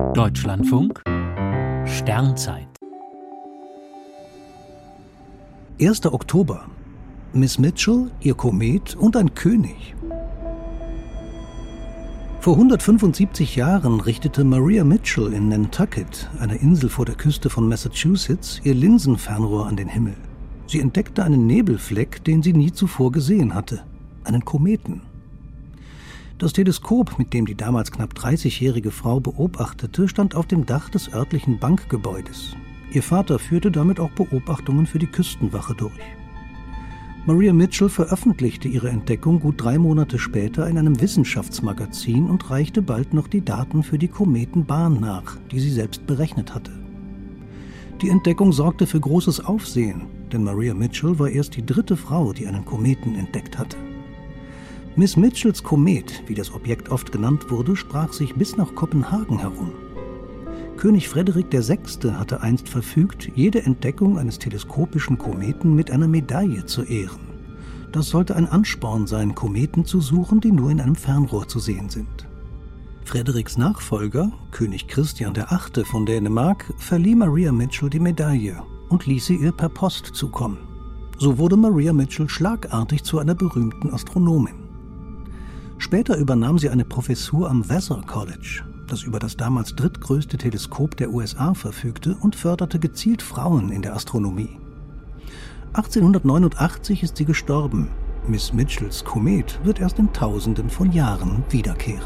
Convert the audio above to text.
Deutschlandfunk Sternzeit 1. Oktober. Miss Mitchell, ihr Komet und ein König. Vor 175 Jahren richtete Maria Mitchell in Nantucket, einer Insel vor der Küste von Massachusetts, ihr Linsenfernrohr an den Himmel. Sie entdeckte einen Nebelfleck, den sie nie zuvor gesehen hatte, einen Kometen. Das Teleskop, mit dem die damals knapp 30-jährige Frau beobachtete, stand auf dem Dach des örtlichen Bankgebäudes. Ihr Vater führte damit auch Beobachtungen für die Küstenwache durch. Maria Mitchell veröffentlichte ihre Entdeckung gut 3 Monate später in einem Wissenschaftsmagazin und reichte bald noch die Daten für die Kometenbahn nach, die sie selbst berechnet hatte. Die Entdeckung sorgte für großes Aufsehen, denn Maria Mitchell war erst die 3. Frau, die einen Kometen entdeckt hatte. Miss Mitchells Komet, wie das Objekt oft genannt wurde, sprach sich bis nach Kopenhagen herum. König Frederik VI. Hatte einst verfügt, jede Entdeckung eines teleskopischen Kometen mit einer Medaille zu ehren. Das sollte ein Ansporn sein, Kometen zu suchen, die nur in einem Fernrohr zu sehen sind. Frederiks Nachfolger, König Christian VIII. Von Dänemark, verlieh Maria Mitchell die Medaille und ließ sie ihr per Post zukommen. So wurde Maria Mitchell schlagartig zu einer berühmten Astronomin. Später übernahm sie eine Professur am Vassar College, das über das damals drittgrößte Teleskop der USA verfügte, und förderte gezielt Frauen in der Astronomie. 1889 ist sie gestorben. Miss Mitchells Komet wird erst in Tausenden von Jahren wiederkehren.